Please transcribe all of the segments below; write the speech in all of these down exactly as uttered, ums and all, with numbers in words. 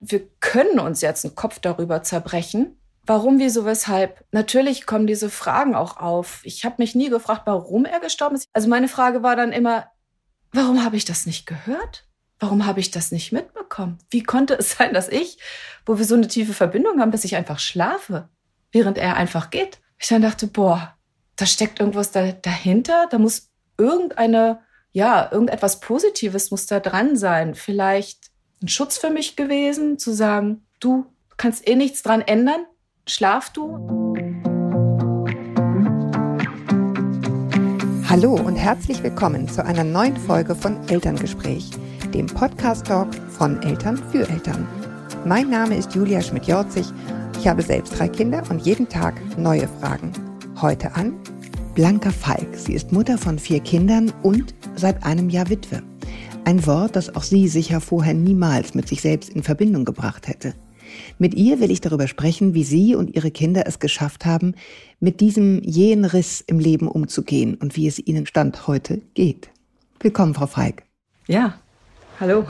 wir können uns jetzt einen Kopf darüber zerbrechen, warum, wieso, weshalb. Natürlich kommen diese Fragen auch auf. Ich habe mich nie gefragt, warum er gestorben ist. Also meine Frage war dann immer, warum habe ich das nicht gehört? Warum habe ich das nicht mitbekommen? Wie konnte es sein, dass ich, wo wir so eine tiefe Verbindung haben, dass ich einfach schlafe, während er einfach geht? Ich dann dachte, boah, da steckt irgendwas da, dahinter. Da muss irgendeine, ja, irgendetwas Positives muss da dran sein. Vielleicht ein Schutz für mich gewesen, zu sagen, du kannst eh nichts dran ändern. Schlaf du. Hallo und herzlich willkommen zu einer neuen Folge von Elterngespräch, dem Podcast-Talk von Eltern für Eltern. Mein Name ist Julia Schmidt-Jorzig. Ich habe selbst drei Kinder und jeden Tag neue Fragen. Heute an Blanka Falk. Sie ist Mutter von vier Kindern und seit einem Jahr Witwe. Ein Wort, das auch sie sicher vorher niemals mit sich selbst in Verbindung gebracht hätte. Mit ihr will ich darüber sprechen, wie sie und ihre Kinder es geschafft haben, mit diesem jähen Riss im Leben umzugehen und wie es ihnen Stand heute geht. Willkommen, Frau Falk. Ja, hallo.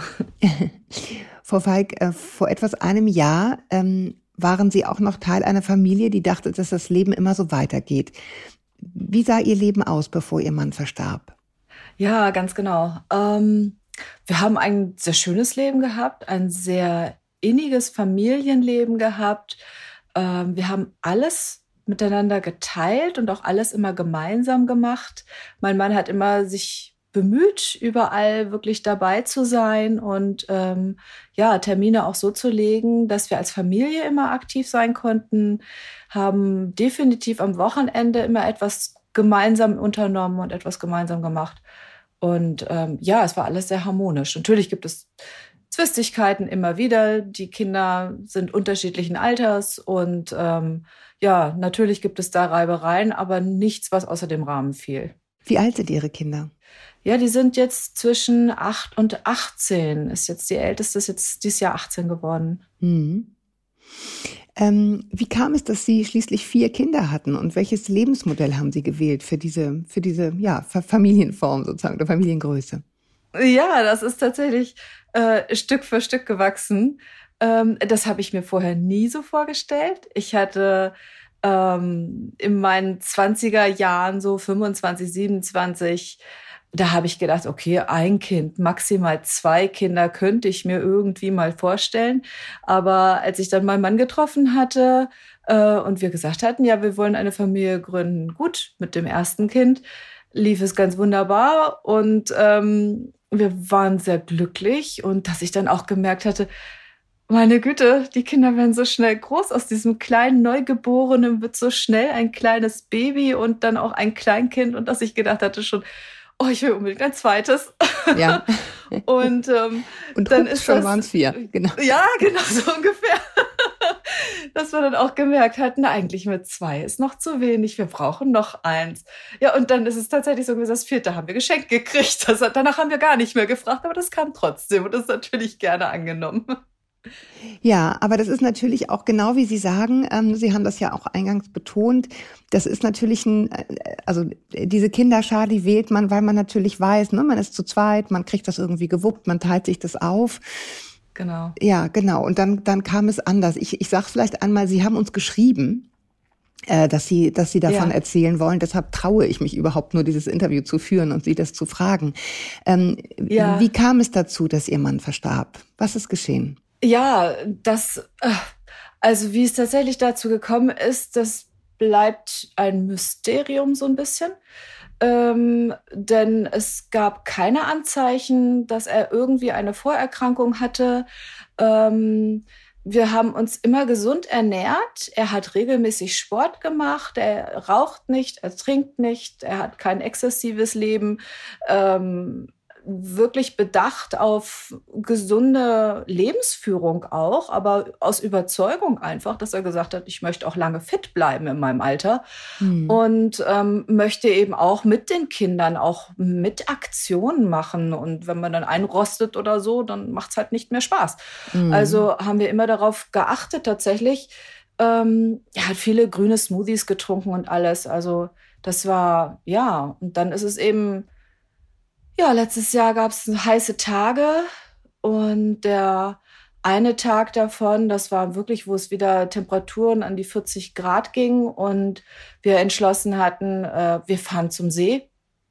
Frau Falk, äh, vor etwas einem Jahr ähm, waren Sie auch noch Teil einer Familie, die dachte, dass das Leben immer so weitergeht. Wie sah Ihr Leben aus, bevor Ihr Mann verstarb? Ja, ganz genau. Ähm, wir haben ein sehr schönes Leben gehabt, ein sehr inniges Familienleben gehabt. Ähm, wir haben alles miteinander geteilt und auch alles immer gemeinsam gemacht. Mein Mann hat immer sich bemüht, überall wirklich dabei zu sein und ähm, ja, Termine auch so zu legen, dass wir als Familie immer aktiv sein konnten, haben definitiv am Wochenende immer etwas gemeinsam unternommen und etwas gemeinsam gemacht. Und ähm, ja, es war alles sehr harmonisch. Natürlich gibt es Zwistigkeiten immer wieder. Die Kinder sind unterschiedlichen Alters und ähm, ja, natürlich gibt es da Reibereien, aber nichts, was außer dem Rahmen fiel. Wie alt sind Ihre Kinder? Ja, die sind jetzt zwischen acht und achtzehn. Ist jetzt die älteste, ist jetzt dieses Jahr achtzehn geworden. Mhm. Ähm, wie kam es, dass Sie schließlich vier Kinder hatten und welches Lebensmodell haben Sie gewählt für diese, für diese ja, Familienform sozusagen, oder Familiengröße? Ja, das ist tatsächlich äh, Stück für Stück gewachsen. Ähm, das habe ich mir vorher nie so vorgestellt. Ich hatte ähm, in meinen zwanziger Jahren, so fünfundzwanzig, siebenundzwanzig, da habe ich gedacht, okay, ein Kind, maximal zwei Kinder könnte ich mir irgendwie mal vorstellen. Aber als ich dann meinen Mann getroffen hatte äh, und wir gesagt hatten, ja, wir wollen eine Familie gründen, gut, mit dem ersten Kind lief es ganz wunderbar und ähm, wir waren sehr glücklich. Und dass ich dann auch gemerkt hatte, meine Güte, die Kinder werden so schnell groß. Aus diesem kleinen Neugeborenen wird so schnell ein kleines Baby und dann auch ein Kleinkind. Und dass ich gedacht hatte schon, oh, ich will unbedingt ein zweites. Ja. und ähm, und dann hups, ist schon das, waren es vier. Genau. Ja, genau, so ungefähr. Dass wir dann auch gemerkt hatten, na, eigentlich mit zwei ist noch zu wenig, wir brauchen noch eins. Ja, und dann ist es tatsächlich so gewesen, das vierte haben wir geschenkt gekriegt. Das, danach haben wir gar nicht mehr gefragt, aber das kam trotzdem und das ist natürlich gerne angenommen. Ja, aber das ist natürlich auch genau wie Sie sagen, ähm, Sie haben das ja auch eingangs betont, das ist natürlich ein, also diese Kinderschar, die wählt man, weil man natürlich weiß, ne, man ist zu zweit, man kriegt das irgendwie gewuppt, man teilt sich das auf. Genau. Ja, genau. Und dann, dann kam es anders. Ich, ich sage vielleicht einmal, Sie haben uns geschrieben, äh, dass Sie, dass Sie davon ja. erzählen wollen. Deshalb traue ich mich überhaupt nur, dieses Interview zu führen und Sie das zu fragen. Ähm, ja. Wie kam es dazu, dass Ihr Mann verstarb? Was ist geschehen? Ja, das, also wie es tatsächlich dazu gekommen ist, das bleibt ein Mysterium so ein bisschen. Ähm, denn es gab keine Anzeichen, dass er irgendwie eine Vorerkrankung hatte. Ähm, wir haben uns immer gesund ernährt. Er hat regelmäßig Sport gemacht. Er raucht nicht, er trinkt nicht, er hat kein exzessives Leben. Ähm, wirklich bedacht auf gesunde Lebensführung auch, aber aus Überzeugung einfach, dass er gesagt hat, ich möchte auch lange fit bleiben in meinem Alter mhm. und ähm, möchte eben auch mit den Kindern auch mit Aktionen machen. Und wenn man dann einrostet oder so, dann macht's halt nicht mehr Spaß. Mhm. Also haben wir immer darauf geachtet tatsächlich. Ähm, er hat viele grüne Smoothies getrunken und alles. Also das war, ja, und dann ist es eben Ja, letztes Jahr gab es heiße Tage und der eine Tag davon, das war wirklich, wo es wieder Temperaturen an die vierzig Grad ging und wir entschlossen hatten, äh, wir fahren zum See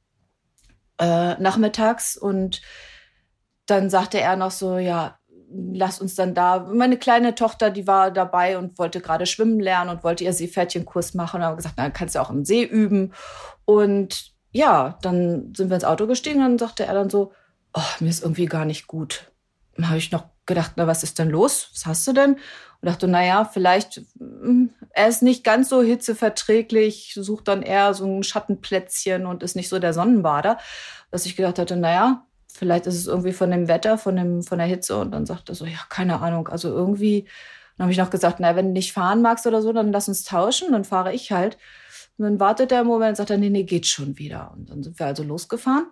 äh, nachmittags. Und dann sagte er noch so, ja, lass uns dann da, meine kleine Tochter, die war dabei und wollte gerade schwimmen lernen und wollte ihr Seepferdchenkurs machen. Und haben gesagt, na, kannst du auch im See üben. Und ja, dann sind wir ins Auto gestiegen und dann sagte er dann so, oh, mir ist irgendwie gar nicht gut. Dann habe ich noch gedacht, na, was ist denn los? Was hast du denn? Und dachte, na ja, vielleicht, mh, er ist nicht ganz so hitzeverträglich, sucht dann eher so ein Schattenplätzchen und ist nicht so der Sonnenbader. Dass ich gedacht hatte, na ja, vielleicht ist es irgendwie von dem Wetter, von dem, von der Hitze. Und dann sagte er so, ja, keine Ahnung. Also irgendwie, dann habe ich noch gesagt, na, wenn du nicht fahren magst oder so, dann lass uns tauschen, dann fahre ich halt. Und dann wartet er einen Moment und sagt er, nee, nee, geht schon wieder. Und dann sind wir also losgefahren.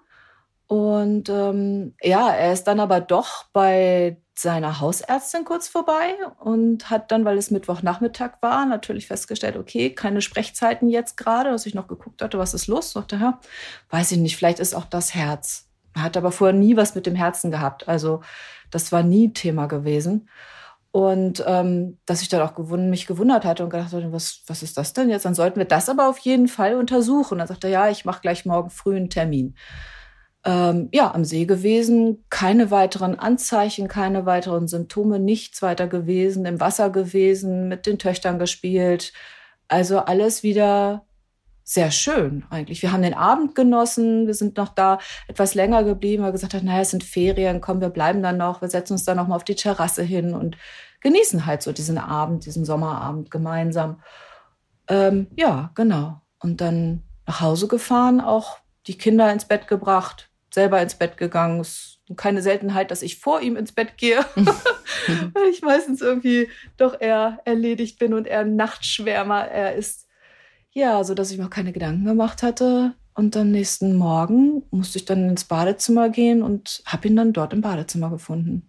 Und ähm, ja, er ist dann aber doch bei seiner Hausärztin kurz vorbei und hat dann, weil es Mittwochnachmittag war, natürlich festgestellt, okay, keine Sprechzeiten jetzt gerade, dass ich noch geguckt hatte, was ist los? Sagte, ja, weiß ich nicht, vielleicht ist auch das Herz. Er hat aber vorher nie was mit dem Herzen gehabt, also das war nie Thema gewesen. Und ähm, dass ich dann auch gewund- mich gewundert hatte und gedacht hatte, was, was ist das denn jetzt? Dann sollten wir das aber auf jeden Fall untersuchen. Dann sagte er, ja, ich mache gleich morgen früh einen Termin. Ähm, ja, am See gewesen, keine weiteren Anzeichen, keine weiteren Symptome, nichts weiter gewesen, im Wasser gewesen, mit den Töchtern gespielt. Also alles wieder sehr schön eigentlich. Wir haben den Abend genossen, wir sind noch da etwas länger geblieben, weil wir gesagt haben, naja, es sind Ferien, komm, wir bleiben dann noch, wir setzen uns dann noch mal auf die Terrasse hin und genießen halt so diesen Abend, diesen Sommerabend gemeinsam. Ähm, ja, genau. Und dann nach Hause gefahren, auch die Kinder ins Bett gebracht, selber ins Bett gegangen. Es ist keine Seltenheit, dass ich vor ihm ins Bett gehe, weil ich meistens irgendwie doch eher erledigt bin und eher ein Nachtschwärmer er ist. Ja, so dass ich mir auch keine Gedanken gemacht hatte. Und am nächsten Morgen musste ich dann ins Badezimmer gehen und habe ihn dann dort im Badezimmer gefunden.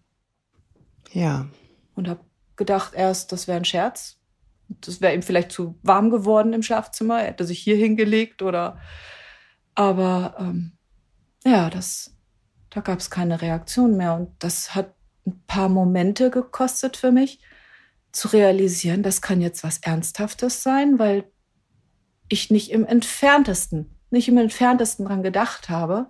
Ja. Und habe gedacht erst, das wäre ein Scherz. Das wäre ihm vielleicht zu warm geworden im Schlafzimmer. Er hätte sich hier hingelegt oder... Aber ähm, ja, das, da gab es keine Reaktion mehr. Und das hat ein paar Momente gekostet für mich, zu realisieren, das kann jetzt was Ernsthaftes sein, weil ich nicht im Entferntesten, nicht im Entferntesten dran gedacht habe.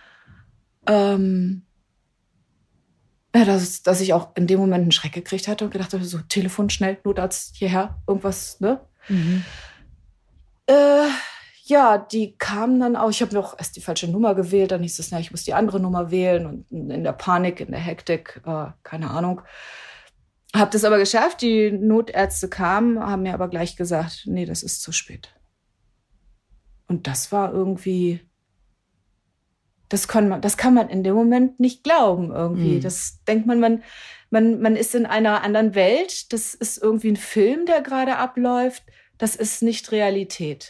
Ähm, ja, dass, dass ich auch in dem Moment einen Schreck gekriegt hatte und gedacht habe, so, Telefon schnell, Notarzt hierher, irgendwas, ne? Mhm. Äh, Ja, die kamen dann auch. Ich habe noch erst die falsche Nummer gewählt. Dann hieß es, na, ich muss die andere Nummer wählen. Und in der Panik, in der Hektik, äh, keine Ahnung. Habe das aber geschafft. Die Notärzte kamen, haben mir aber gleich gesagt, nee, das ist zu spät. Und das war irgendwie, das kann man, das kann man in dem Moment nicht glauben irgendwie. Mhm. Das denkt man, man, man, man ist in einer anderen Welt. Das ist irgendwie ein Film, der gerade abläuft. Das ist nicht Realität.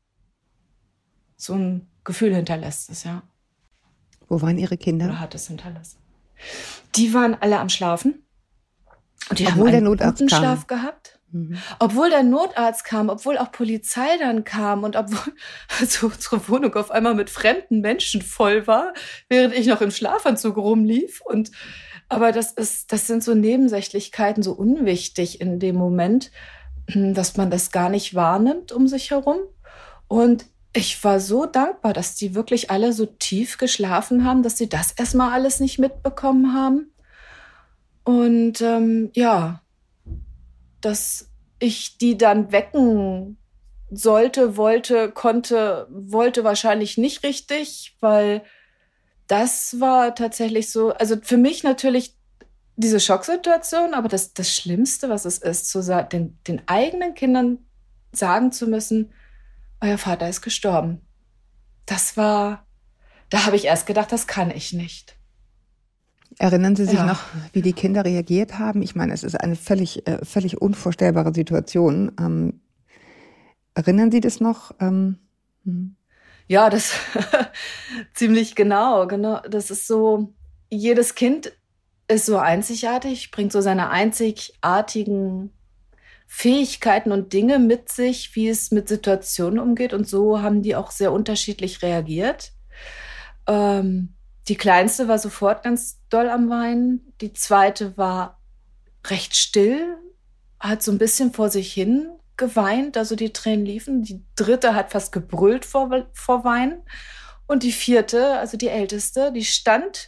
So ein Gefühl hinterlässt es, ja. Wo waren Ihre Kinder? Oder hat es hinterlassen? Die waren alle am Schlafen. Und die obwohl haben einen der Notarzt guten kam. Schlaf gehabt. Mhm. Obwohl der Notarzt kam, obwohl auch Polizei dann kam und obwohl also unsere Wohnung auf einmal mit fremden Menschen voll war, während ich noch im Schlafanzug rumlief. Und, aber das ist, das sind so Nebensächlichkeiten, so unwichtig in dem Moment, dass man das gar nicht wahrnimmt um sich herum. Und ich war so dankbar, dass die wirklich alle so tief geschlafen haben, dass sie das erstmal alles nicht mitbekommen haben. Und ähm, ja, dass ich die dann wecken sollte, wollte, konnte, wollte wahrscheinlich nicht richtig, weil das war tatsächlich so, also für mich natürlich diese Schocksituation, aber das, das Schlimmste, was es ist, zu sagen, den, den eigenen Kindern sagen zu müssen, euer Vater ist gestorben. Das war, da habe ich erst gedacht, das kann ich nicht. Erinnern Sie sich Ja. noch, wie die Kinder reagiert haben? Ich meine, es ist eine völlig, äh, völlig unvorstellbare Situation. Ähm, erinnern Sie das noch? Ähm, hm. Ja, das ziemlich genau, genau. Das ist so, jedes Kind ist so einzigartig, bringt so seine einzigartigen Fähigkeiten und Dinge mit sich, wie es mit Situationen umgeht. Und so haben die auch sehr unterschiedlich reagiert. Ähm, die Kleinste war sofort ganz doll am Weinen. Die Zweite war recht still, hat so ein bisschen vor sich hin geweint, also die Tränen liefen. Die dritte hat fast gebrüllt vor, vor Weinen. Und die vierte, also die älteste, die stand,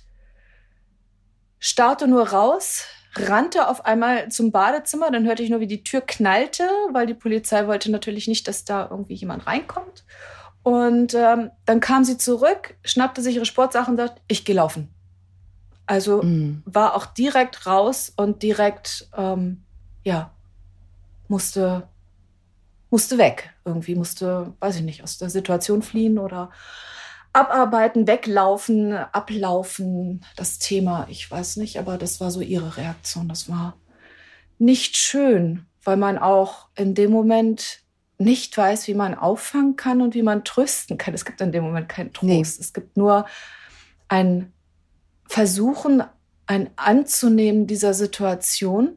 starrte nur raus, rannte auf einmal zum Badezimmer. Dann hörte ich nur, wie die Tür knallte, weil die Polizei wollte natürlich nicht, dass da irgendwie jemand reinkommt. Und ähm, dann kam sie zurück, schnappte sich ihre Sportsachen und sagte, ich gehe laufen. Also mm. war auch direkt raus und direkt, ähm, ja, musste, musste weg. Irgendwie musste, weiß ich nicht, aus der Situation fliehen oder abarbeiten, weglaufen, ablaufen. Das Thema, ich weiß nicht, aber das war so ihre Reaktion. Das war nicht schön, weil man auch in dem Moment nicht weiß, wie man auffangen kann und wie man trösten kann. Es gibt in dem Moment keinen Trost. Nee. Es gibt nur ein Versuchen, ein Anzunehmen dieser Situation.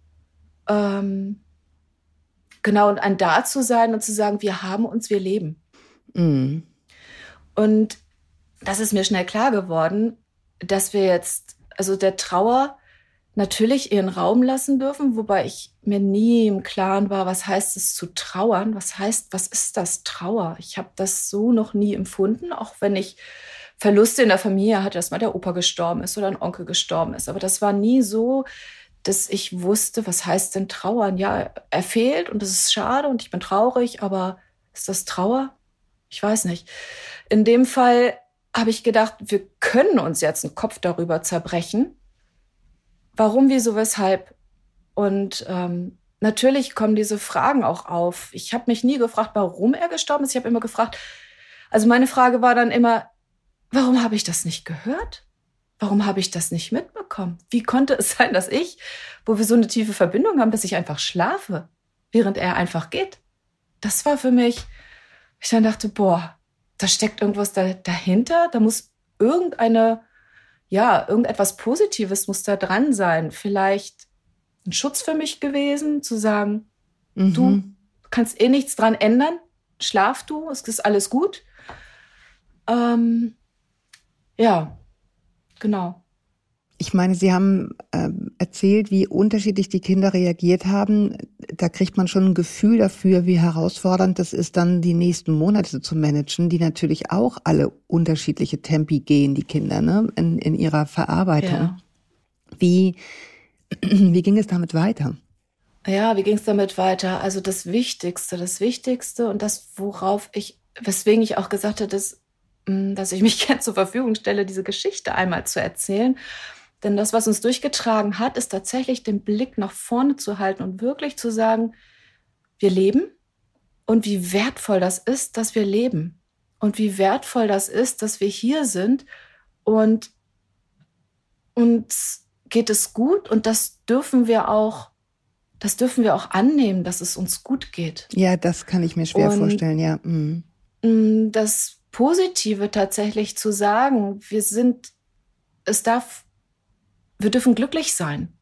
Ähm, genau, und ein Da zu sein und zu sagen, wir haben uns, wir leben. Mhm. Und das ist mir schnell klar geworden, dass wir jetzt, also der Trauer natürlich ihren Raum lassen dürfen, wobei ich mir nie im Klaren war, was heißt es zu trauern? Was heißt, was ist das Trauer? Ich habe das so noch nie empfunden, auch wenn ich Verluste in der Familie hatte, dass mal der Opa gestorben ist oder ein Onkel gestorben ist. Aber das war nie so, dass ich wusste, was heißt denn trauern? Ja, er fehlt und das ist schade und ich bin traurig, aber ist das Trauer? Ich weiß nicht. In dem Fall habe ich gedacht, wir können uns jetzt einen Kopf darüber zerbrechen, warum, wieso, weshalb. Und ähm, natürlich kommen diese Fragen auch auf. Ich habe mich nie gefragt, warum er gestorben ist. Ich habe immer gefragt, also meine Frage war dann immer, warum habe ich das nicht gehört? Warum habe ich das nicht mitbekommen? Wie konnte es sein, dass ich, wo wir so eine tiefe Verbindung haben, dass ich einfach schlafe, während er einfach geht? Das war für mich, ich dann dachte, boah, da steckt irgendwas da, dahinter. Da muss irgendeine, ja, irgendetwas Positives muss da dran sein. Vielleicht ein Schutz für mich gewesen, zu sagen, mhm. du kannst eh nichts dran ändern. Schlaf du, es ist alles gut. Ähm, ja, genau. Ich meine, Sie haben äh, erzählt, wie unterschiedlich die Kinder reagiert haben. Da kriegt man schon ein Gefühl dafür, wie herausfordernd das ist, dann die nächsten Monate zu managen, die natürlich auch alle unterschiedliche Tempi gehen, die Kinder, ne, in, in ihrer Verarbeitung. Ja. Wie, wie ging es damit weiter? Ja, wie ging es damit weiter? Also das Wichtigste, das Wichtigste und das, worauf ich, weswegen ich auch gesagt habe, dass, dass ich mich gerne zur Verfügung stelle, diese Geschichte einmal zu erzählen. Denn das, was uns durchgetragen hat, ist tatsächlich den Blick nach vorne zu halten und wirklich zu sagen, wir leben und wie wertvoll das ist, dass wir leben und wie wertvoll das ist, dass wir hier sind und uns geht es gut und das dürfen wir auch, das dürfen wir auch annehmen, dass es uns gut geht. Ja, das kann ich mir schwer und vorstellen, ja. Mhm. Das Positive tatsächlich zu sagen, wir sind, es darf Wir dürfen glücklich sein.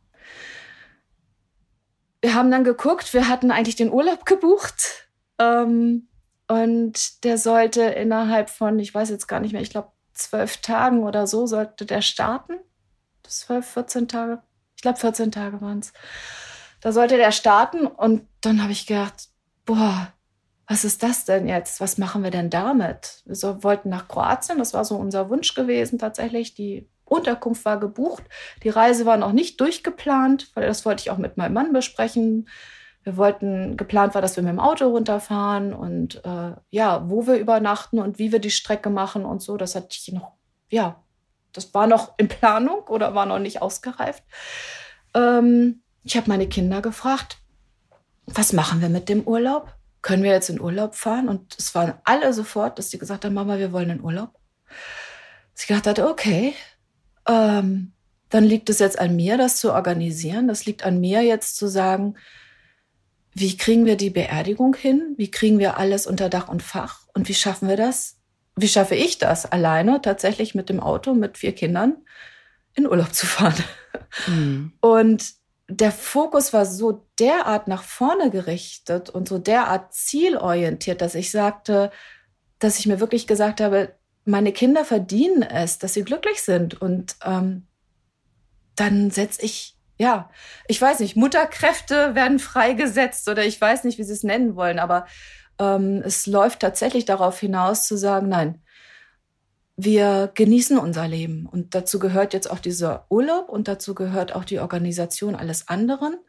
Wir haben dann geguckt, wir hatten eigentlich den Urlaub gebucht ähm, und der sollte innerhalb von, ich weiß jetzt gar nicht mehr, ich glaube zwölf Tagen oder so sollte der starten. zwölf, vierzehn Tage, ich glaube vierzehn Tage waren es. Da sollte der starten und dann habe ich gedacht, boah, was ist das denn jetzt? Was machen wir denn damit? Wir so, wollten nach Kroatien, das war so unser Wunsch gewesen tatsächlich, die Unterkunft war gebucht. Die Reise war noch nicht durchgeplant, weil das wollte ich auch mit meinem Mann besprechen. Wir wollten, geplant war, dass wir mit dem Auto runterfahren und äh, ja, wo wir übernachten und wie wir die Strecke machen und so. Das hatte ich noch, ja, das war noch in Planung oder war noch nicht ausgereift. Ähm, ich habe meine Kinder gefragt, was machen wir mit dem Urlaub? Können wir jetzt in Urlaub fahren? Und es waren alle sofort, dass die gesagt haben, Mama, wir wollen in Urlaub. Dass ich gedacht hatte, okay, Ähm, dann liegt es jetzt an mir, das zu organisieren. Das liegt an mir jetzt zu sagen, wie kriegen wir die Beerdigung hin? Wie kriegen wir alles unter Dach und Fach? Und wie schaffen wir das? Wie schaffe ich das alleine, tatsächlich mit dem Auto, mit vier Kindern in Urlaub zu fahren? Mhm. Und der Fokus war so derart nach vorne gerichtet und so derart zielorientiert, dass ich sagte, dass ich mir wirklich gesagt habe, meine Kinder verdienen es, dass sie glücklich sind. Und ähm, dann setze ich ja, ich weiß nicht, Mutterkräfte werden freigesetzt oder ich weiß nicht, wie sie es nennen wollen, aber ähm, es läuft tatsächlich darauf hinaus zu sagen, nein, wir genießen unser Leben. Und dazu gehört jetzt auch dieser Urlaub und dazu gehört auch die Organisation alles anderen.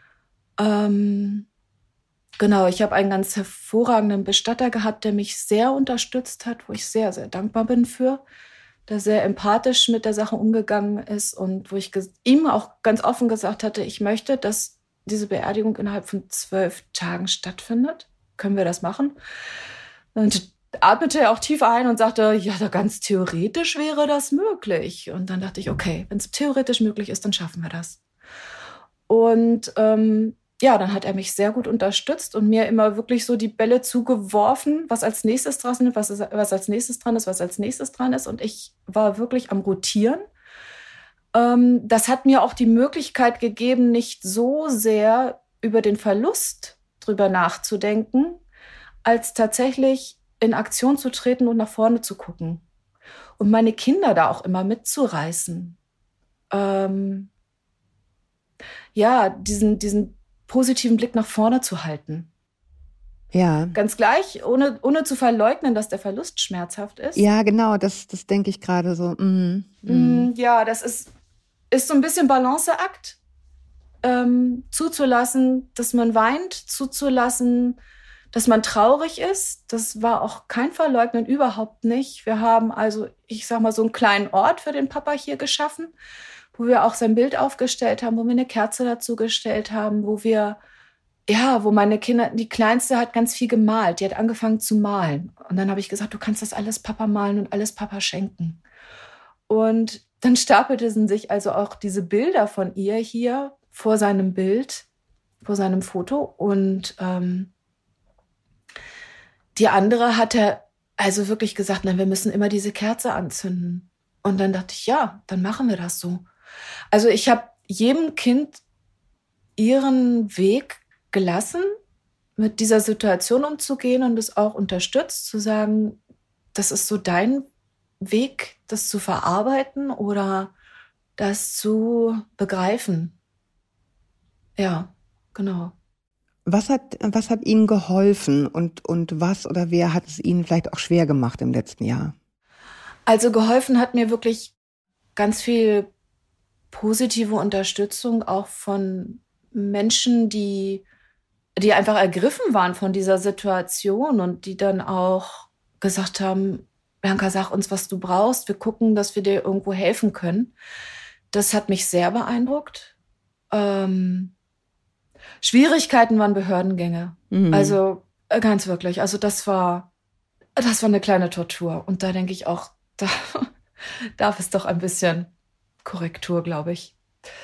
Ähm, genau, ich habe einen ganz hervorragenden Bestatter gehabt, der mich sehr unterstützt hat, wo ich sehr, sehr dankbar bin für, der sehr empathisch mit der Sache umgegangen ist und wo ich ges- ihm auch ganz offen gesagt hatte, ich möchte, dass diese Beerdigung innerhalb von zwölf Tagen stattfindet. Können wir das machen? Und atmete er auch tief ein und sagte, ja, da ganz theoretisch wäre das möglich. Und dann dachte ich, okay, wenn es theoretisch möglich ist, dann schaffen wir das. Und ähm, ja, dann hat er mich sehr gut unterstützt und mir immer wirklich so die Bälle zugeworfen, was als nächstes dran ist, was, ist, was als nächstes dran ist, was als nächstes dran ist. Und ich war wirklich am Rotieren. Ähm, das hat mir auch die Möglichkeit gegeben, nicht so sehr über den Verlust drüber nachzudenken, als tatsächlich in Aktion zu treten und nach vorne zu gucken. Und meine Kinder da auch immer mitzureißen. Ähm, ja, diesen, diesen positiven Blick nach vorne zu halten. Ja. Ganz gleich, ohne, ohne zu verleugnen, dass der Verlust schmerzhaft ist. Ja, genau, das, das denke ich gerade so. Mm, mm. Ja, das ist, ist so ein bisschen Balanceakt. Ähm, zuzulassen, dass man weint, zuzulassen, dass man traurig ist. Das war auch kein Verleugnen, überhaupt nicht. Wir haben also, ich sag mal, so einen kleinen Ort für den Papa hier geschaffen, wo wir auch sein Bild aufgestellt haben, wo wir eine Kerze dazu gestellt haben, wo wir, ja, wo meine Kinder, die Kleinste hat ganz viel gemalt. Die hat angefangen zu malen. Und dann habe ich gesagt, du kannst das alles Papa malen und alles Papa schenken. Und dann stapelten sich also auch diese Bilder von ihr hier vor seinem Bild, vor seinem Foto. Und ähm, die andere hatte also wirklich gesagt, nein, wir müssen immer diese Kerze anzünden. Und dann dachte ich, ja, dann machen wir das so. Also ich habe jedem Kind ihren Weg gelassen, mit dieser Situation umzugehen und es auch unterstützt, zu sagen, das ist so dein Weg, das zu verarbeiten oder das zu begreifen. Ja, genau. Was hat, was hat Ihnen geholfen und, und was oder wer hat es Ihnen vielleicht auch schwer gemacht im letzten Jahr? Also geholfen hat mir wirklich ganz viel positive Unterstützung auch von Menschen, die, die einfach ergriffen waren von dieser Situation und die dann auch gesagt haben, Blanca, sag uns, was du brauchst. Wir gucken, dass wir dir irgendwo helfen können. Das hat mich sehr beeindruckt. Ähm, Schwierigkeiten waren Behördengänge. Mhm. Also ganz wirklich. Also das war, das war eine kleine Tortur. Und da denke ich auch, da darf es doch ein bisschen Korrektur, glaube ich.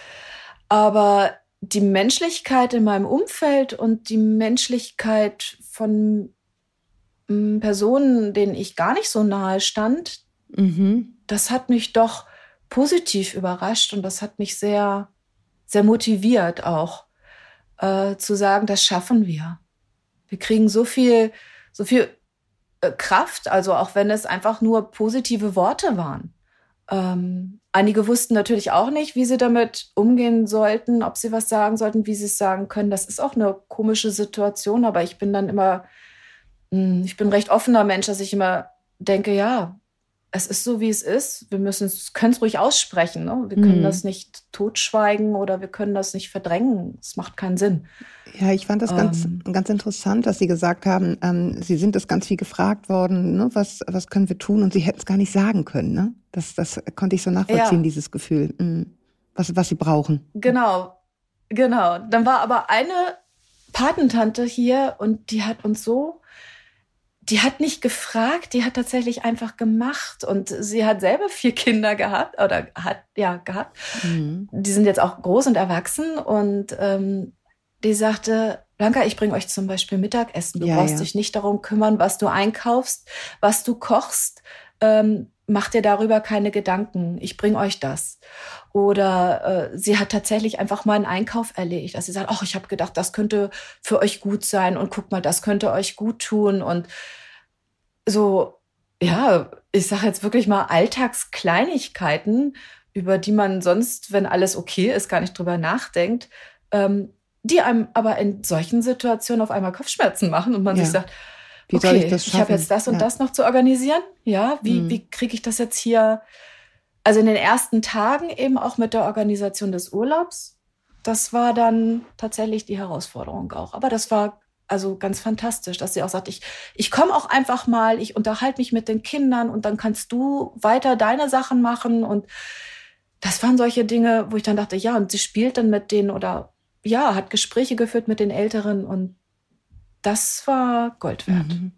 Aber die Menschlichkeit in meinem Umfeld und die Menschlichkeit von m, Personen, denen ich gar nicht so nahe stand, mhm. das hat mich doch positiv überrascht und das hat mich sehr, sehr motiviert auch, äh, zu sagen, das schaffen wir. Wir kriegen so viel, so viel äh, Kraft, also auch wenn es einfach nur positive Worte waren. Ähm, einige wussten natürlich auch nicht, wie sie damit umgehen sollten, ob sie was sagen sollten, wie sie es sagen können. Das ist auch eine komische Situation, aber ich bin dann immer, mh, ich bin ein recht offener Mensch, dass ich immer denke, ja, es ist so, wie es ist. Wir müssen es, können es ruhig aussprechen. Ne? Wir können mhm. das nicht totschweigen oder wir können das nicht verdrängen. Es macht keinen Sinn. Ja, ich fand das ganz, ähm, ganz interessant, dass Sie gesagt haben, ähm, Sie sind das ganz viel gefragt worden, ne? was, was können wir tun? Und Sie hätten es gar nicht sagen können. Ne? Das, das konnte ich so nachvollziehen, ja. dieses Gefühl, mhm. was, was Sie brauchen. Genau, genau. Dann war aber eine Patentante hier und die hat uns so, die hat nicht gefragt, die hat tatsächlich einfach gemacht. Und sie hat selber vier Kinder gehabt oder hat ja gehabt. Mhm. Die sind jetzt auch groß und erwachsen und ähm, die sagte, Blanca, ich bringe euch zum Beispiel Mittagessen. Du ja, brauchst ja. dich nicht darum kümmern, was du einkaufst, was du kochst. Ähm, mach dir darüber keine Gedanken. Ich bringe euch das. Oder äh, sie hat tatsächlich einfach mal einen Einkauf erledigt. Dass sie sagt, ach, ich habe gedacht, das könnte für euch gut sein. Und guck mal, das könnte euch gut tun. Und so, ja, ich sage jetzt wirklich mal Alltagskleinigkeiten, über die man sonst, wenn alles okay ist, gar nicht drüber nachdenkt, ähm, die einem aber in solchen Situationen auf einmal Kopfschmerzen machen und man ja. sich sagt, wie okay, soll ich das schaffen? Ich habe jetzt das und ja. das noch zu organisieren. Ja, wie, mhm. wie kriege ich das jetzt hier? Also in den ersten Tagen eben auch mit der Organisation des Urlaubs. Das war dann tatsächlich die Herausforderung auch. Aber das war also ganz fantastisch, dass sie auch sagt, ich, ich komme auch einfach mal, ich unterhalte mich mit den Kindern und dann kannst du weiter deine Sachen machen. Und das waren solche Dinge, wo ich dann dachte, ja, und sie spielt dann mit denen oder ja, hat Gespräche geführt mit den Älteren und das war Gold wert. Mhm.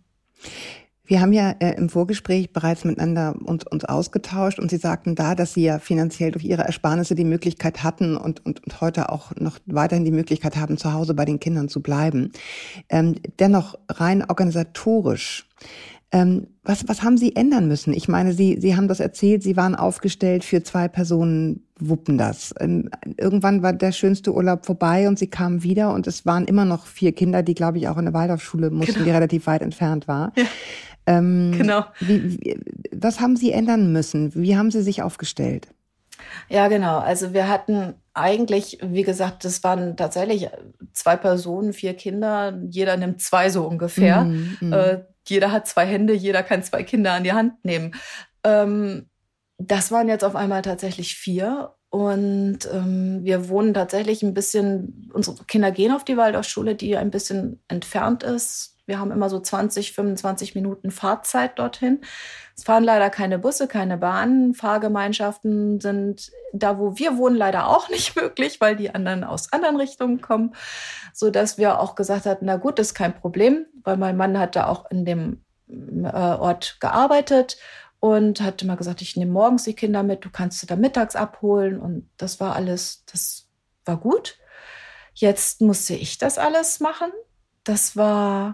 Wir haben ja äh, im Vorgespräch bereits miteinander uns, uns ausgetauscht und Sie sagten da, dass Sie ja finanziell durch Ihre Ersparnisse die Möglichkeit hatten und, und, und heute auch noch weiterhin die Möglichkeit haben, zu Hause bei den Kindern zu bleiben. Ähm, dennoch rein organisatorisch. Ähm, was, was haben Sie ändern müssen? Ich meine, Sie, Sie haben das erzählt, Sie waren aufgestellt für zwei Personen, wuppen das. Ähm, irgendwann war der schönste Urlaub vorbei und Sie kamen wieder und es waren immer noch vier Kinder, die, glaube ich, auch in eine Waldorfschule mussten, genau. die relativ weit entfernt war. Ja. Ähm, genau. Wie, wie, was haben Sie ändern müssen? Wie haben Sie sich aufgestellt? Ja, genau. Also wir hatten eigentlich, wie gesagt, das waren tatsächlich zwei Personen, vier Kinder. Jeder nimmt zwei so ungefähr. Mm, mm. Äh, jeder hat zwei Hände, jeder kann zwei Kinder an die Hand nehmen. Ähm, das waren jetzt auf einmal tatsächlich vier. Und ähm, wir wohnen tatsächlich ein bisschen, unsere Kinder gehen auf die Waldorfschule, die ein bisschen entfernt ist. Wir haben immer so zwanzig, fünfundzwanzig Minuten Fahrzeit dorthin. Es fahren leider keine Busse, keine Bahnen. Fahrgemeinschaften sind da, wo wir wohnen, leider auch nicht möglich, weil die anderen aus anderen Richtungen kommen. Sodass wir auch gesagt hatten, na gut, das ist kein Problem, weil mein Mann hat da auch in dem äh, Ort gearbeitet und hat immer gesagt, ich nehme morgens die Kinder mit, du kannst sie da mittags abholen. Und das war alles, das war gut. Jetzt musste ich das alles machen. Das war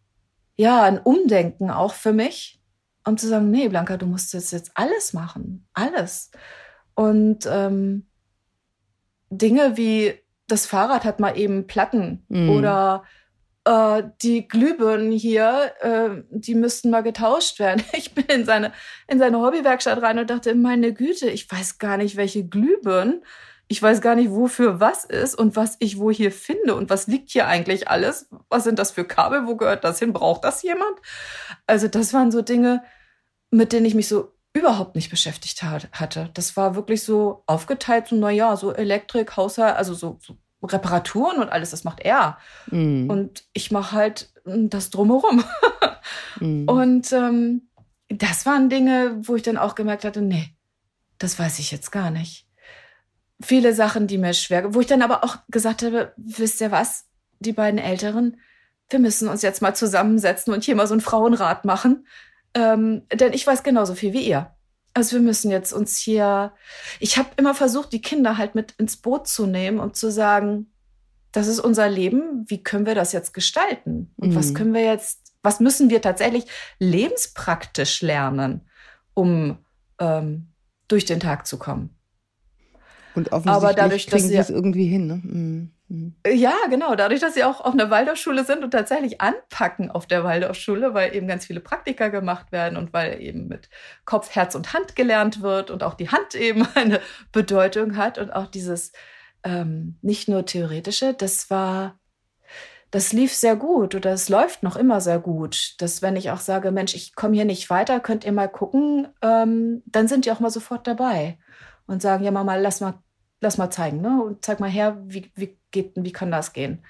ja ein Umdenken auch für mich, um zu sagen, nee, Blanca, du musst jetzt, jetzt alles machen, alles. Und ähm, Dinge wie das Fahrrad hat mal eben Platten mm. oder äh, die Glühbirnen hier, äh, die müssten mal getauscht werden. Ich bin in seine, in seine Hobbywerkstatt rein und dachte, meine Güte, ich weiß gar nicht, welche Glühbirnen. Ich weiß gar nicht, wofür was ist und was ich wo hier finde und was liegt hier eigentlich alles. Was sind das für Kabel? Wo gehört das hin? Braucht das jemand? Also das waren so Dinge, mit denen ich mich so überhaupt nicht beschäftigt hatte. Das war wirklich so aufgeteilt, so naja, so Elektrik, Haushalt, also so, so Reparaturen und alles, das macht er. Mm. Und ich mache halt das Drumherum. mm. Und ähm, das waren Dinge, wo ich dann auch gemerkt hatte, nee, das weiß ich jetzt gar nicht. Viele Sachen, die mir schwer, wo ich dann aber auch gesagt habe, wisst ihr was, die beiden Älteren, wir müssen uns jetzt mal zusammensetzen und hier mal so einen Frauenrat machen, ähm, denn ich weiß genauso viel wie ihr. Also wir müssen jetzt uns hier, ich habe immer versucht, die Kinder halt mit ins Boot zu nehmen und zu sagen, das ist unser Leben, wie können wir das jetzt gestalten? Und mhm. was können wir jetzt, was müssen wir tatsächlich lebenspraktisch lernen, um ähm, durch den Tag zu kommen? Und offensichtlich aber dadurch, kriegen sie es irgendwie hin, ne? Mhm. Mhm. Ja, genau. Dadurch, dass sie auch auf einer Waldorfschule sind und tatsächlich anpacken auf der Waldorfschule, weil eben ganz viele Praktika gemacht werden und weil eben mit Kopf, Herz und Hand gelernt wird und auch die Hand eben eine Bedeutung hat und auch dieses ähm, nicht nur theoretische, das war, das lief sehr gut oder es läuft noch immer sehr gut. Dass wenn ich auch sage, Mensch, ich komme hier nicht weiter, könnt ihr mal gucken, ähm, dann sind die auch mal sofort dabei und sagen, ja Mama, lass mal Lass mal zeigen, ne? Und zeig mal her, wie, wie geht, wie kann das gehen?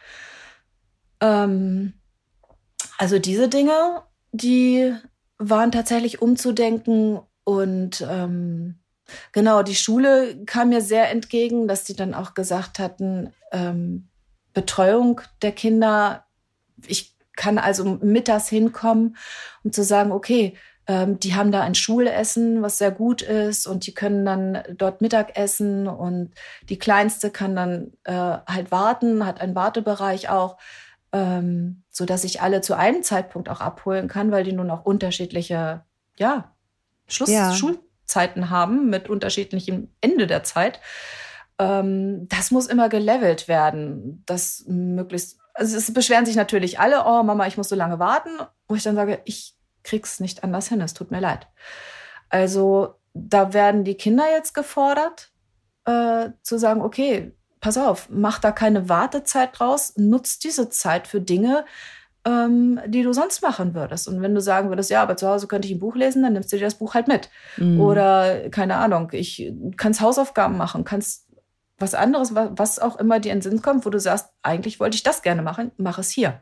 Ähm, also diese Dinge, die waren tatsächlich umzudenken und ähm, genau, die Schule kam mir sehr entgegen, dass die dann auch gesagt hatten, ähm, Betreuung der Kinder, ich kann also mittags hinkommen, um zu sagen, okay, die haben da ein Schulessen, was sehr gut ist und die können dann dort Mittag essen und die Kleinste kann dann äh, halt warten, hat einen Wartebereich auch, ähm, so dass ich alle zu einem Zeitpunkt auch abholen kann, weil die nun auch unterschiedliche ja, Schluss- ja. Schulzeiten haben mit unterschiedlichem Ende der Zeit. Ähm, das muss immer gelevelt werden, das möglichst, also es beschweren sich natürlich alle, oh Mama, ich muss so lange warten, wo ich dann sage, ich krieg's nicht anders hin, es tut mir leid. Also da werden die Kinder jetzt gefordert, äh, zu sagen, okay, pass auf, mach da keine Wartezeit draus, nutz diese Zeit für Dinge, ähm, die du sonst machen würdest. Und wenn du sagen würdest, ja, aber zu Hause könnte ich ein Buch lesen, dann nimmst du dir das Buch halt mit. Mhm. Oder, keine Ahnung, ich kannst Hausaufgaben machen, kannst was anderes, was auch immer dir in den Sinn kommt, wo du sagst, eigentlich wollte ich das gerne machen, mach es hier.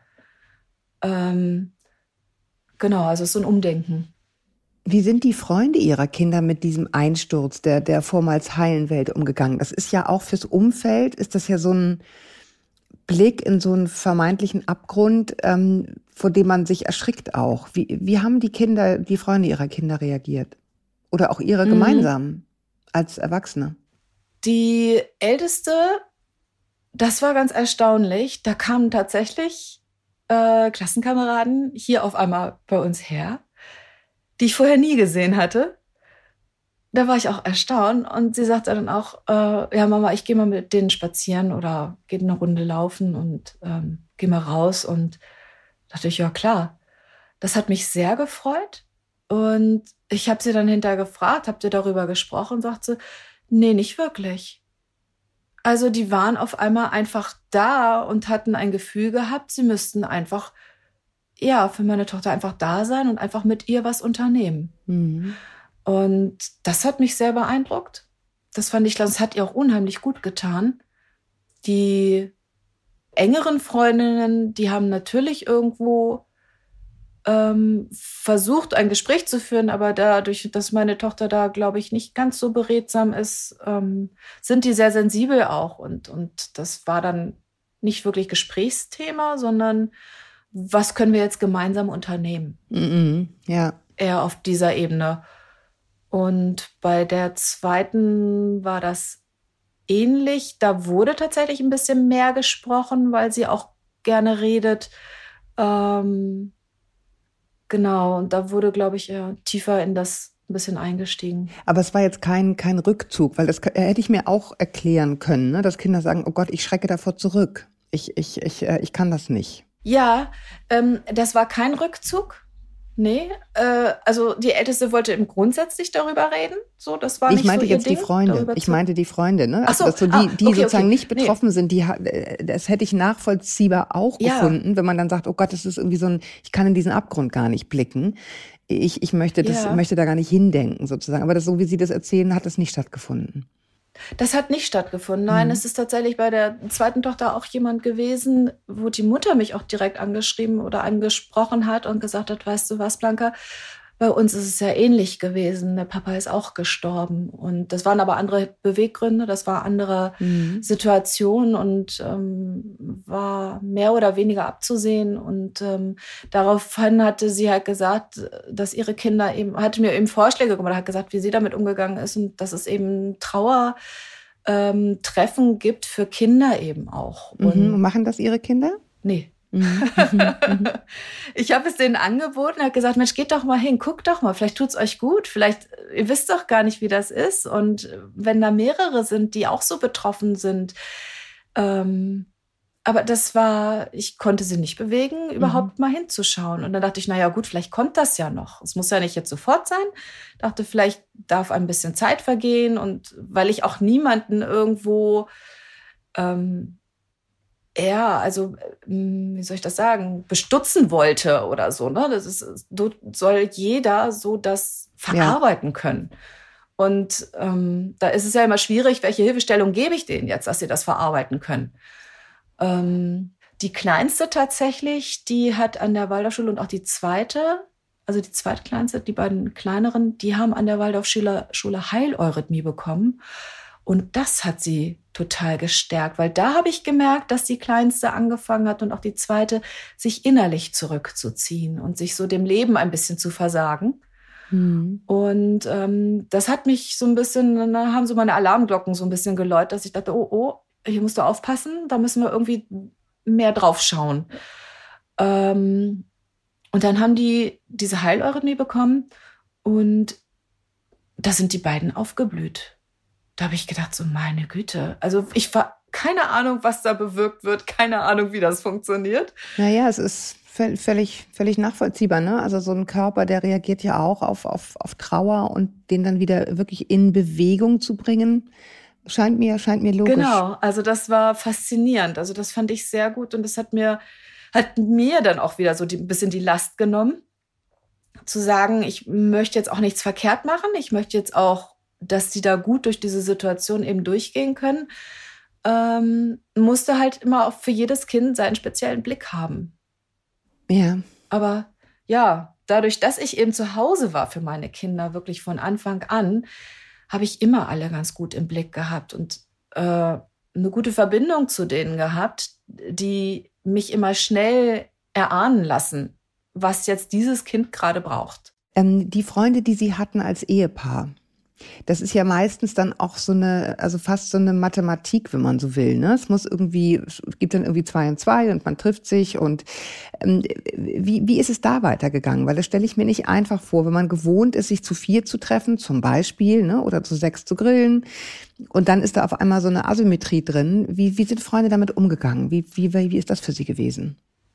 Ähm, genau, also es ist so ein Umdenken. Wie sind die Freunde Ihrer Kinder mit diesem Einsturz der, der vormals heilen Welt umgegangen? Das ist ja auch fürs Umfeld, ist das ja so ein Blick in so einen vermeintlichen Abgrund, ähm, vor dem man sich erschrickt auch. Wie, wie haben die Kinder, die Freunde Ihrer Kinder reagiert? Oder auch Ihre mhm. gemeinsam als Erwachsene? Die Älteste, das war ganz erstaunlich, da kamen tatsächlich äh, Klassenkameraden hier auf einmal bei uns her, die ich vorher nie gesehen hatte. Da war ich auch erstaunt und sie sagte dann auch, äh, ja Mama, ich gehe mal mit denen spazieren oder gehe eine Runde laufen und ähm, gehe mal raus. Und dachte ich, ja klar, das hat mich sehr gefreut. Und ich habe sie dann hinterher gefragt, habt ihr darüber gesprochen? Sagt sie, nee, nicht wirklich. Also die waren auf einmal einfach da und hatten ein Gefühl gehabt, sie müssten einfach ja, für meine Tochter einfach da sein und einfach mit ihr was unternehmen. Mhm. Und das hat mich sehr beeindruckt. Das fand ich, das hat ihr auch unheimlich gut getan. Die engeren Freundinnen, die haben natürlich irgendwo ähm, versucht, ein Gespräch zu führen, aber dadurch, dass meine Tochter da, glaube ich, nicht ganz so beredsam ist, ähm, sind die sehr sensibel auch. Und, und das war dann nicht wirklich Gesprächsthema, sondern was können wir jetzt gemeinsam unternehmen? Mhm, ja. Eher auf dieser Ebene. Und bei der zweiten war das ähnlich. Da wurde tatsächlich ein bisschen mehr gesprochen, weil sie auch gerne redet. Ähm, genau, und da wurde, glaube ich, eher tiefer in das ein bisschen eingestiegen. Aber es war jetzt kein, kein Rückzug, weil das hätte ich mir auch erklären können, ne? Dass Kinder sagen, oh Gott, ich schrecke davor zurück. Ich, ich, ich, ich kann das nicht. Ja, ähm, das war kein Rückzug. Nee, äh, also die Älteste wollte im grundsätzlich darüber reden. So, das war ich nicht meinte so ihr jetzt Ding, die Freunde. Ich meinte die Freunde, ne? Ach so, also, dass so die, ah, die okay, sozusagen okay. nicht betroffen nee. sind, die das hätte ich nachvollziehbar auch ja. gefunden, wenn man dann sagt, oh Gott, das ist irgendwie so ein, ich kann in diesen Abgrund gar nicht blicken. Ich, ich möchte das, ja. möchte da gar nicht hindenken sozusagen. Aber das, so wie Sie das erzählen, hat das nicht stattgefunden. Das hat nicht stattgefunden. Nein, mhm. es ist tatsächlich bei der zweiten Tochter auch jemand gewesen, wo die Mutter mich auch direkt angeschrieben oder angesprochen hat und gesagt hat, weißt du was, Blanca, bei uns ist es ja ähnlich gewesen. Der Papa ist auch gestorben. Und das waren aber andere Beweggründe, das war andere mhm. Situation und ähm, war mehr oder weniger abzusehen. Und ähm, daraufhin hatte sie halt gesagt, dass ihre Kinder eben, hatte mir eben Vorschläge gemacht, hat gesagt, wie sie damit umgegangen ist und dass es eben Trauertreffen ähm, gibt für Kinder eben auch. Und mhm. machen das Ihre Kinder? Nee. Ich habe es denen angeboten, habe gesagt, Mensch, geht doch mal hin, guckt doch mal, vielleicht tut's euch gut, vielleicht, ihr wisst doch gar nicht, wie das ist. Und wenn da mehrere sind, die auch so betroffen sind, ähm, aber das war, ich konnte sie nicht bewegen, überhaupt mhm. mal hinzuschauen. Und dann dachte ich, naja gut, vielleicht kommt das ja noch. Es muss ja nicht jetzt sofort sein. Dachte, vielleicht darf ein bisschen Zeit vergehen und weil ich auch niemanden irgendwo ähm, ja, also, wie soll ich das sagen, bestutzen wollte oder so, ne? Das ist, soll jeder so das verarbeiten ja. können. Und ähm, da ist es ja immer schwierig, welche Hilfestellung gebe ich denen jetzt, dass sie das verarbeiten können. Ähm, die Kleinste tatsächlich, die hat an der Waldorfschule und auch die zweite, also die zweitkleinste, die beiden kleineren, die haben an der Waldorfschule Schule Heileurythmie bekommen. Und das hat sie total gestärkt, weil da habe ich gemerkt, dass die Kleinste angefangen hat und auch die Zweite, sich innerlich zurückzuziehen und sich so dem Leben ein bisschen zu versagen. Mhm. Und ähm, das hat mich so ein bisschen, da haben so meine Alarmglocken so ein bisschen geläutet, dass ich dachte, oh, oh, hier musst du aufpassen, da müssen wir irgendwie mehr drauf schauen. Ähm, und dann haben die diese Heileurythmie bekommen und da sind die beiden aufgeblüht. Da habe ich gedacht, so meine Güte. Also ich war keine Ahnung, was da bewirkt wird, keine Ahnung, wie das funktioniert. Naja, es ist völlig, völlig nachvollziehbar, ne? Also so ein Körper, der reagiert ja auch auf, auf, auf Trauer und den dann wieder wirklich in Bewegung zu bringen, scheint mir, scheint mir logisch. Genau, also das war faszinierend. Also das fand ich sehr gut und das hat mir, hat mir dann auch wieder so die, ein bisschen die Last genommen, zu sagen, ich möchte jetzt auch nichts verkehrt machen. Ich möchte jetzt auch, dass die da gut durch diese Situation eben durchgehen können. Ähm, musste halt immer auch für jedes Kind seinen speziellen Blick haben. Ja. Aber ja, dadurch, dass ich eben zu Hause war für meine Kinder, wirklich von Anfang an, habe ich immer alle ganz gut im Blick gehabt und äh, eine gute Verbindung zu denen gehabt, die mich immer schnell erahnen lassen, was jetzt dieses Kind gerade braucht. Ähm, die Freunde, die Sie hatten als Ehepaar, das ist ja meistens dann auch so eine, also fast so eine Mathematik, wenn man so will, ne? Es muss irgendwie, es gibt dann irgendwie zwei und zwei und man trifft sich und ähm, wie, wie ist es da weitergegangen? Weil das stelle ich mir nicht einfach vor, wenn man gewohnt ist, sich zu vier zu treffen, zum Beispiel, ne? Oder zu sechs zu grillen und dann ist da auf einmal so eine Asymmetrie drin. Wie, wie sind Freunde damit umgegangen? Wie, wie, wie ist das für Sie gewesen?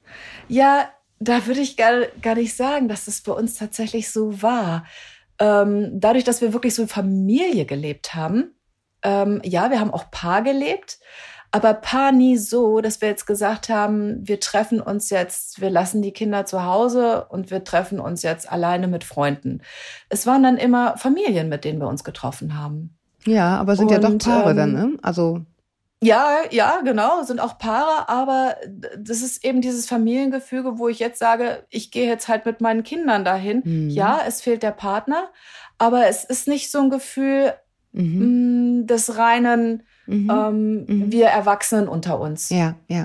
Ja, da würde ich gar, gar nicht sagen, dass es bei uns tatsächlich so war. Ähm, dadurch, dass wir wirklich so in Familie gelebt haben, ähm, ja, wir haben auch Paar gelebt, aber Paar nie so, dass wir jetzt gesagt haben, wir treffen uns jetzt, wir lassen die Kinder zu Hause und wir treffen uns jetzt alleine mit Freunden. Es waren dann immer Familien, mit denen wir uns getroffen haben. Ja, aber sind und, ja doch Paare ähm, dann, ne? Also Ja, ja, genau, sind auch Paare, aber das ist eben dieses Familiengefüge, wo ich jetzt sage, ich gehe jetzt halt mit meinen Kindern dahin. Mhm. Ja, es fehlt der Partner, aber es ist nicht so ein Gefühl mhm. mh, des reinen, Mhm. ähm, Mhm. wir Erwachsenen unter uns. Ja, ja.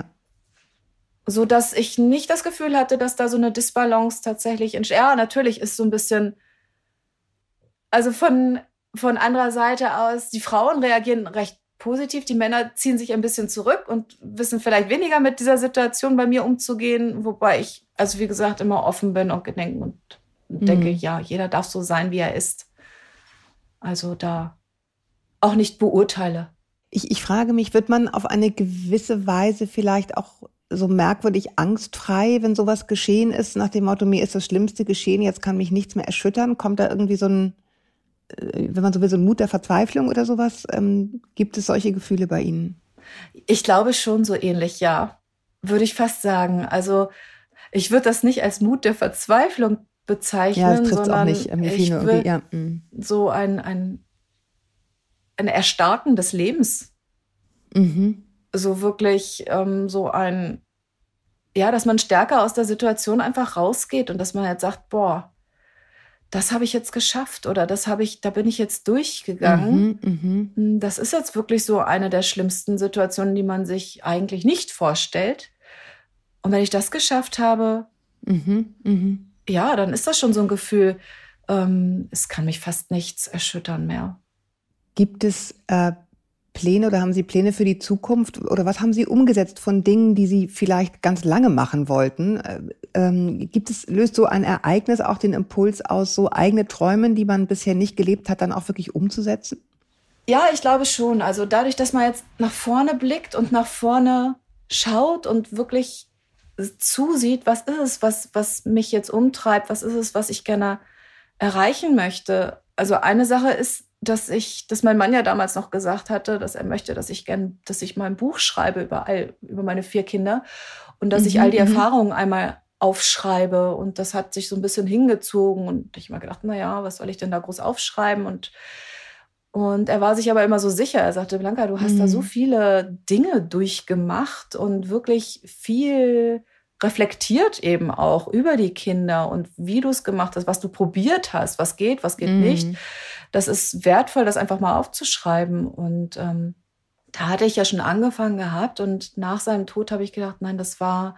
So dass ich nicht das Gefühl hatte, dass da so eine Disbalance tatsächlich entsteht. Ja, natürlich ist so ein bisschen, also von, von anderer Seite aus, die Frauen reagieren recht positiv. Die Männer ziehen sich ein bisschen zurück und wissen vielleicht weniger mit dieser Situation bei mir umzugehen, wobei ich, also wie gesagt, immer offen bin und gedenken und denke, Mhm. ja, jeder darf so sein, wie er ist. Also da auch nicht beurteile. Ich, ich frage mich, wird man auf eine gewisse Weise vielleicht auch so merkwürdig angstfrei, wenn sowas geschehen ist, nach dem Motto, mir ist das Schlimmste geschehen, jetzt kann mich nichts mehr erschüttern? Kommt da irgendwie so ein, wenn man so will, so ein Mut der Verzweiflung oder sowas? Ähm, gibt es solche Gefühle bei Ihnen? Ich glaube schon so ähnlich, ja. Würde ich fast sagen. Also ich würde das nicht als Mut der Verzweiflung bezeichnen, Ja, das trifft es auch sondern nicht. Mir ich fiel nur irgendwie, will ja. mm. so ein, ein, ein Erstarken des Lebens. Mhm. So wirklich ähm, so ein, ja, dass man stärker aus der Situation einfach rausgeht und dass man jetzt sagt, boah, das habe ich jetzt geschafft oder das habe ich, da bin ich jetzt durchgegangen. Mhm, mhm. Das ist jetzt wirklich so eine der schlimmsten Situationen, die man sich eigentlich nicht vorstellt. Und wenn ich das geschafft habe, Mhm, mhm. ja, dann ist das schon so ein Gefühl, ähm, es kann mich fast nichts erschüttern mehr. Gibt es äh, Pläne oder haben Sie Pläne für die Zukunft oder was haben Sie umgesetzt von Dingen, die Sie vielleicht ganz lange machen wollten? Äh, ähm, gibt es, löst so ein Ereignis auch den Impuls aus, so eigene Träume, die man bisher nicht gelebt hat, dann auch wirklich umzusetzen? Ja, ich glaube schon. Also dadurch, dass man jetzt nach vorne blickt und nach vorne schaut und wirklich zusieht, was ist es, was, was mich jetzt umtreibt, was ist es, was ich gerne erreichen möchte. Also eine Sache ist, dass ich, dass mein Mann ja damals noch gesagt hatte, dass er möchte, dass ich gern, dass ich mal ein Buch schreibe über all, über meine vier Kinder und dass Mhm, ich all die mhm. Erfahrungen einmal aufschreibe und das hat sich so ein bisschen hingezogen und ich habe mir gedacht, na ja, was soll ich denn da groß aufschreiben und und er war sich aber immer so sicher. Er sagte, Blanca, du hast Mhm. da so viele Dinge durchgemacht und wirklich viel reflektiert eben auch über die Kinder und wie du es gemacht hast, was du probiert hast, was geht, was geht Mhm. nicht. Das ist wertvoll, das einfach mal aufzuschreiben. Und ähm, da hatte ich ja schon angefangen gehabt und nach seinem Tod habe ich gedacht, nein, das war,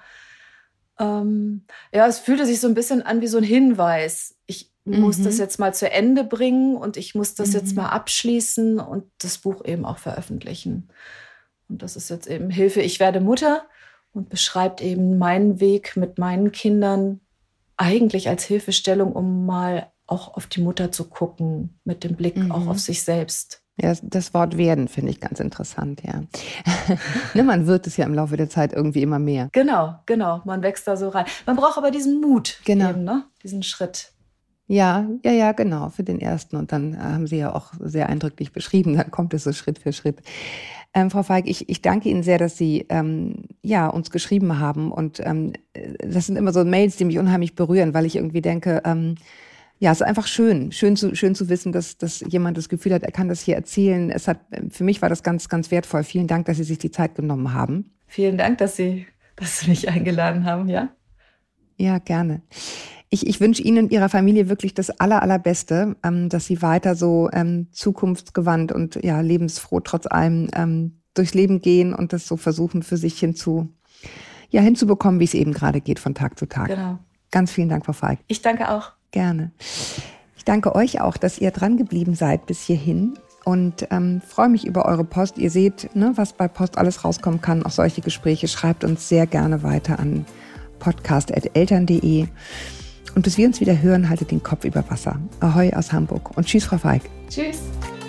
ähm, ja, es fühlte sich so ein bisschen an wie so ein Hinweis. Ich muss Mhm. das jetzt mal zu Ende bringen und ich muss das Mhm. jetzt mal abschließen und das Buch eben auch veröffentlichen. Und das ist jetzt eben Hilfe, ich werde Mutter und beschreibt eben meinen Weg mit meinen Kindern eigentlich als Hilfestellung, um mal auch auf die Mutter zu gucken, mit dem Blick Mhm. auch auf sich selbst. Ja, das Wort werden finde ich ganz interessant, ja. Ne, man wird es ja im Laufe der Zeit irgendwie immer mehr. Genau, genau. Man wächst da so rein. Man braucht aber diesen Mut, genau. eben, ne? Diesen Schritt. Ja, ja, ja, genau, für den ersten. Und dann äh, haben Sie ja auch sehr eindrücklich beschrieben, dann kommt es so Schritt für Schritt. Ähm, Frau Feig, ich, ich danke Ihnen sehr, dass Sie ähm, ja, uns geschrieben haben. Und ähm, das sind immer so Mails, die mich unheimlich berühren, weil ich irgendwie denke, ähm, ja, es ist einfach schön, schön zu, schön zu wissen, dass, dass jemand das Gefühl hat, er kann das hier erzählen. Es hat, für mich war das ganz, ganz wertvoll. Vielen Dank, dass Sie sich die Zeit genommen haben. Vielen Dank, dass Sie, dass Sie mich eingeladen haben, ja? Ja, gerne. Ich, ich wünsche Ihnen und Ihrer Familie wirklich das aller, allerbeste, ähm, dass Sie weiter so ähm, zukunftsgewandt und ja, lebensfroh trotz allem ähm, durchs Leben gehen und das so versuchen für sich hinzu, ja, hinzubekommen, wie es eben gerade geht von Tag zu Tag. Genau. Ganz vielen Dank, Frau Feig. Ich danke auch. Gerne. Ich danke euch auch, dass ihr dran geblieben seid bis hierhin und ähm, freue mich über eure Post. Ihr seht, ne, was bei Post alles rauskommen kann, auch solche Gespräche. Schreibt uns sehr gerne weiter an podcast at eltern punkt de. Und bis wir uns wieder hören, haltet den Kopf über Wasser. Ahoi aus Hamburg und tschüss, Frau Feig. Tschüss.